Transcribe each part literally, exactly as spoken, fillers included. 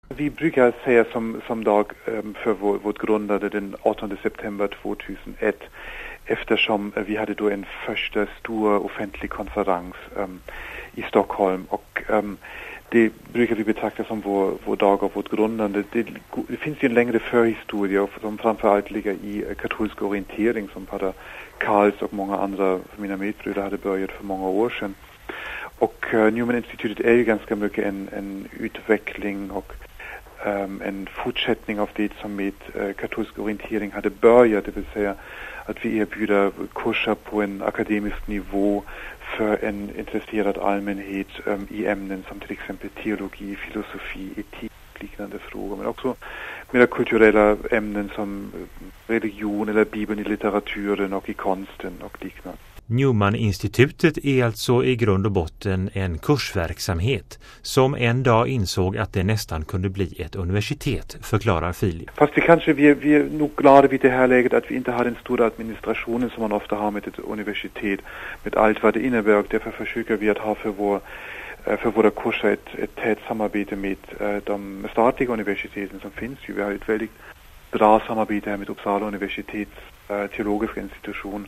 Vi brukar säga som, som dag för vår, vårt grundade den åttonde september tvåtusenett, eftersom vi hade då en första stor offentlig konferens um, i Stockholm, och um, det brukar vi betrakta som vår, vår dag av vårt grundande. Det, det finns ju en längre förhistoria som framförallt ligger i katolsk orientering, som Pater Karls och många andra av mina medbröder hade börjat för många år sedan. Och uh, Newman-institutet är ju ganska mycket en, en utveckling och um, en fortsättning av det som med uh, katolsk orientering hade börjat, det vill säga att vi erbjuder kurser på en akademisk nivå för en intresserad allmänhet um, i ämnen som till exempel teologi, filosofi, etik, liknande frågor, men också mera kulturella ämnen som religion eller Bibeln i litteraturen och i konsten och liknande. Newman-institutet är alltså i grund och botten en kursverksamhet som en dag insåg att det nästan kunde bli ett universitet, förklarar Filip. Fast vi kanske vi, vi är nog glada vid det här läget att vi inte har den stora administrationen som man ofta har med ett universitet, med allt vad det innebär, och därför försöker vi att ha för, vår, för våra kurser ett, ett tätt samarbete med de statliga universiteten som finns. Vi har ett väldigt bra samarbete här med Uppsala universitets teologiska institution,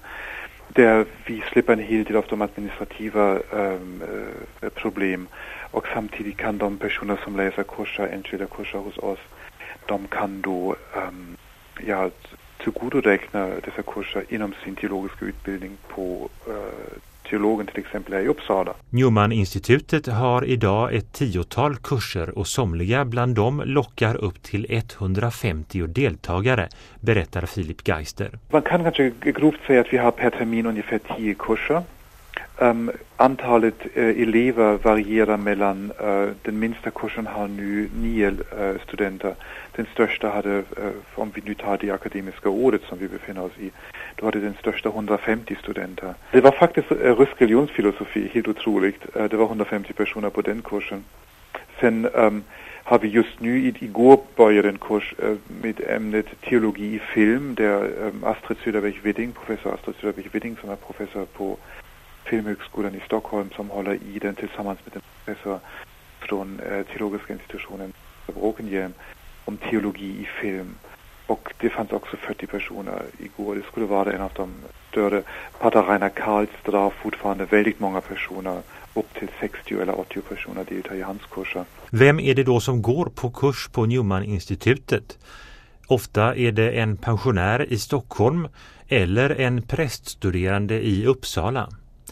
där vi slipper en hel del av de administrativa um, uh, problem, och samtidigt kan de personer som läser kurser, enskilda kurser hos oss, de kan då um, ja, tillgodoräkna dessa kurser inom sin teologiska utbildning på uh, teologen till exempel här i Uppsala. Newman-institutet har idag ett tiotal kurser och somliga bland dem lockar upp till etthundrafemtio deltagare, berättar Filip Geister. Man kan kanske grovt säga att vi har per termin ungefär tio kurser. Um, antalet uh, elever varierar mellan, uh, den minsta kursen har nu nio uh, studenter. Den största hade, uh, om vi nu tar det akademiska året som vi befinner oss i, då hade den största hundrafemtio studenter. Det var faktiskt uh, rysk religionsfilosofi, helt otroligt. Uh, det var hundrafemtio personer på den kursen. Sen um, har vi just nu, i, igår började en kurs uh, med ämnet teologi i film, där um, Astrid Söderberg-Widding, professor Astrid Söderberg-Widding, som är professor på Filmhögskolan i Stockholm, som håller i den tillsammans med en professor från eh, teologiska institutionen Bråkenhielm om teologi i film. Och det fanns också fyrtio personer igår. Det skulle vara en av de större. Pater Rainer Karls drar fortfarande väldigt många personer, upp till sextio eller åttio personer deltar i hans kurser. Vem är det då som går på kurs på Newman-institutet? Ofta är det en pensionär i Stockholm eller en präststuderande i Uppsala.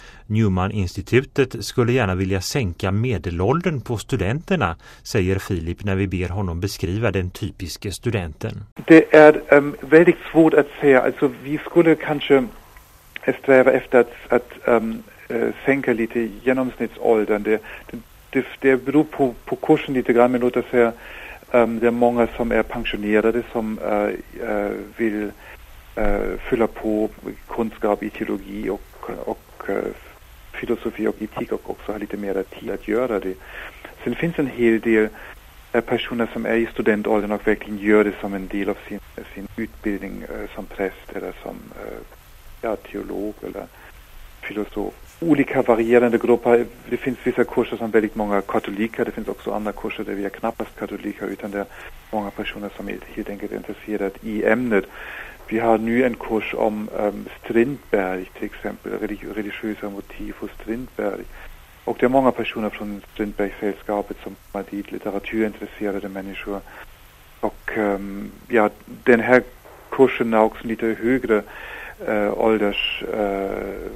Newman-institutet skulle gärna vilja sänka medelåldern på studenterna, säger Filip när vi ber honom beskriva den typiska studenten. Det är um, väldigt svårt att säga. Alltså, vi skulle kanske sträva efter att, att um, uh, sänka lite genomsnittsåldern. Det, det, det beror på, på kursen lite grann, men låt oss säga um, det är många som är pensionerade som uh, uh, vill uh, fylla på kunskap i teologi och, och uh, filosofi och etik, och också ha lite mer tid att göra det. Sen finns en hel del äh, personer som är i studentåldern och verkligen gör det som en del av sin, sin utbildning äh, som präst eller som äh, ja, teolog eller filosof. Olika varierande grupper. Det finns vissa kurser som väldigt många katoliker. Det finns också andra kurser där vi är knappast katoliker, utan det är många personer som är helt enkelt intresserade i ämnet. Vi har nu en kurs om um, Strindberg, till exempel, religiösa motiv hos Strindberg. Och det är många personer från Strindberg-sällskapet som är dit, litteraturintresserade människor. Och um, ja, den här kursen är också lite högre uh, ålders uh,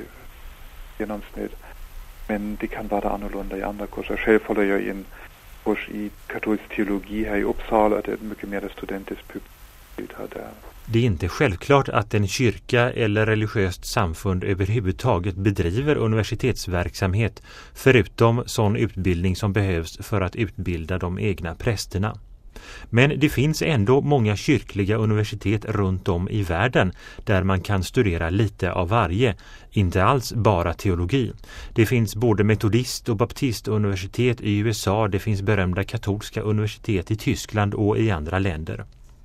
genomsnitt. Men det kan vara annorlunda i andra kurser. Själv håller jag i en kurs i katolsk teologi här i Uppsala. Det är mycket mer studentiskt publik här där. Det är inte självklart att en kyrka eller religiöst samfund överhuvudtaget bedriver universitetsverksamhet, förutom sån utbildning som behövs för att utbilda de egna prästerna. Men det finns ändå många kyrkliga universitet runt om i världen där man kan studera lite av varje, inte alls bara teologi. Det finns både metodist- och baptistuniversitet i U S A, det finns berömda katolska universitet i Tyskland och i andra länder.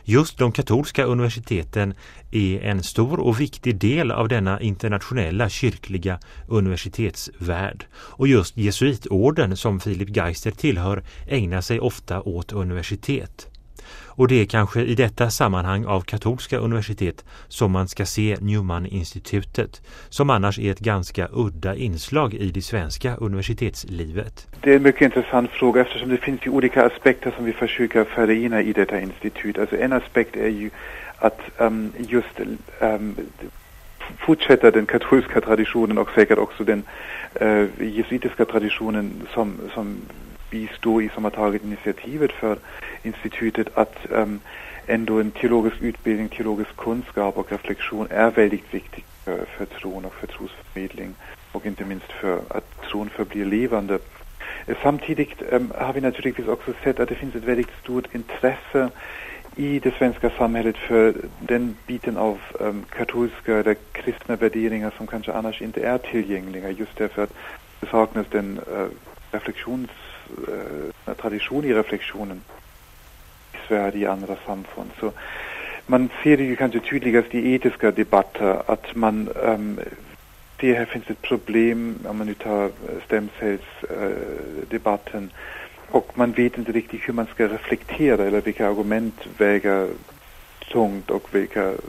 Just de katolska universiteten är en stor och viktig del av denna internationella kyrkliga universitetsvärld. Och just jesuitorden som Philip Geister tillhör ägnar sig ofta åt universitet. Och det är kanske i detta sammanhang av katolska universitet som man ska se Newman-institutet, som annars är ett ganska udda inslag i det svenska universitetslivet. Det är en mycket intressant fråga eftersom det finns ju olika aspekter som vi försöker förena i detta institut. Alltså en aspekt är ju att um, just um, fortsätta den katolska traditionen och säkert också den uh, jesuitiska traditionen som, som vi står i, som har tagit initiativet för institutet, att um, ändå en teologisk utbildning, teologisk kunskap och reflektion är väldigt viktig för, för tron och för trosförmedling och inte minst för att tron förblir levande. Samtidigt um, har vi naturligtvis också sett att det finns ett väldigt stort intresse i det svenska samhället för den biten av um, katolska eller kristna värderingar som kanske annars inte är tillgängliga, just därför att det saknas den uh, reflektions uh, tradition i reflektionen i Sverige i andra samfund. Så man ser det ju kanske tydligast i etiska debatter att man um, det här finns ett problem om man nu tar stämcellsdebatten uh, och man vet inte riktigt hur man ska reflektera eller vilka argument väger tungt och vilka uh,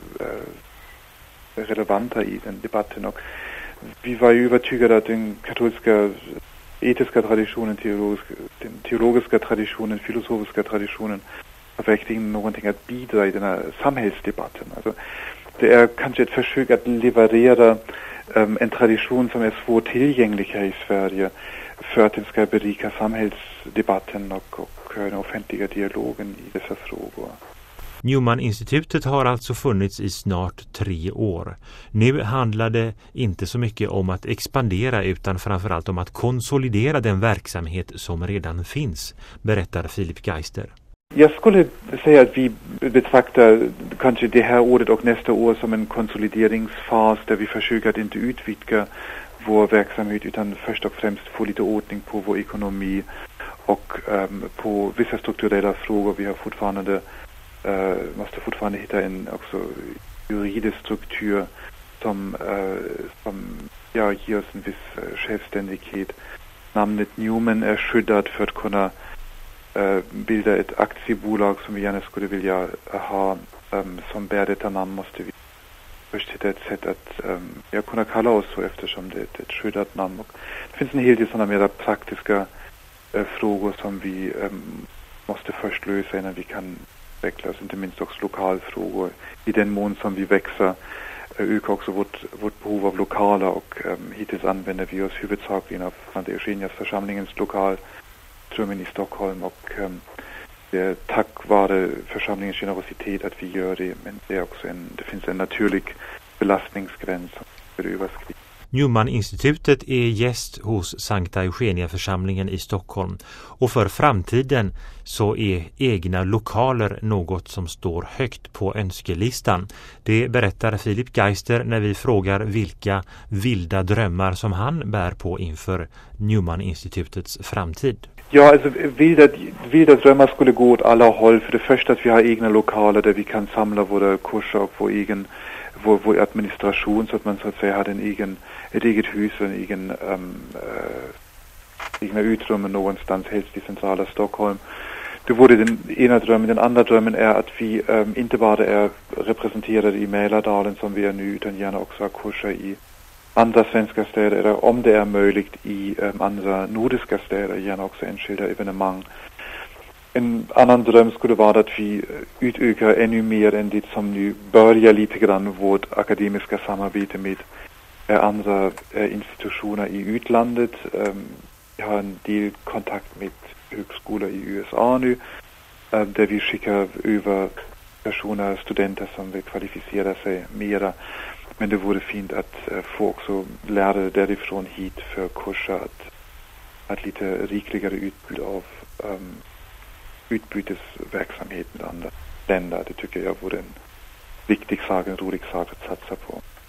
är relevanta i den debatten. Och vi var ju övertygade att den katolska etiska traditionen, teologiska, den teologiska traditionen, filosofiska traditionen har verkligen någonting att bidra i den här samhällsdebatten. Alltså, det är kanske ett försök att leverera um, en tradition som är svårtillgänglig här i Sverige för att den ska berika samhällsdebatten och, och den offentliga dialogen i dessa frågor. Newman-institutet har alltså funnits i snart tre år. Nu handlar det inte så mycket om att expandera utan framförallt om att konsolidera den verksamhet som redan finns, berättar Philip Geister. Jag skulle säga att vi betraktar kanske det här året och nästa år som en konsolideringsfas där vi försöker att inte utvidga vår verksamhet utan först och främst få lite ordning på vår ekonomi och um, på vissa strukturella frågor. Vi har fortfarande Uh, måste fortfarande hitta en också juridisk struktur som, uh, som ja, ger oss en viss uh, självständighet. Namnet Newman är skyddat för att kunna uh, bilda ett aktiebolag som vi gärna skulle vilja ha. Um, som bär detta namn måste vi först hitta ett sätt att um, ja, kunna kalla oss så eftersom det är ett, ett skyddat namn. Och det finns en hel del sådana mer praktiska uh, frågor som vi um, måste först lösa innan vi kan utvecklas, inte minst också lokalfrågor. I den mån som vi växer ökar också vårt, vårt behov av lokaler och um, hittills använder vi oss huvudsakligen av Sankt Eugenias församlingens lokaltrummen i Stockholm och um, det är tack vare församlingens generositet att vi gör det, men det är också en, det finns en naturlig belastningsgräns som bör överskridas. Newman-institutet är gäst hos Sankta Eugenia-församlingen i Stockholm och för framtiden så är egna lokaler något som står högt på önskelistan. Det berättar Philip Geister när vi frågar vilka vilda drömmar som han bär på inför Newman-institutets framtid. Ja, alltså vilda, vilda drömmar skulle gå åt alla håll. För det första att vi har egna lokaler där vi kan samla våra kurser och vår egen vår, vår administration så att man så att säga har en egen, ett eget hus och en egen um, äh, egna utrymmen någonstans, helst i centrala Stockholm. Det vore den ena drömmen. Den andra drömmen är att vi um, inte bara är representerade i Mälardalen som vi är nu utan gärna också har kurser i andra svenska städer eller om det är möjligt i um, andra nordiska städer, gärna också enskilda evenemang. En annan dröm skulle vara att vi utökar ännu mer än det som nu börjar lite grann vårt akademiska samarbete med andra äh, institutioner i utlandet. Um, jag har en del kontakt med högskolor i U S A nu äh, där vi skickar över personer, studenter som vill kvalificera sig mera. Men det vore fint att äh, få också lärare därifrån hit för kurser att, att lite rikligare utbud av um, utbytesverksamhet med andra länder. Det tycker jag vore en viktig sak, en rolig sak att satsa på.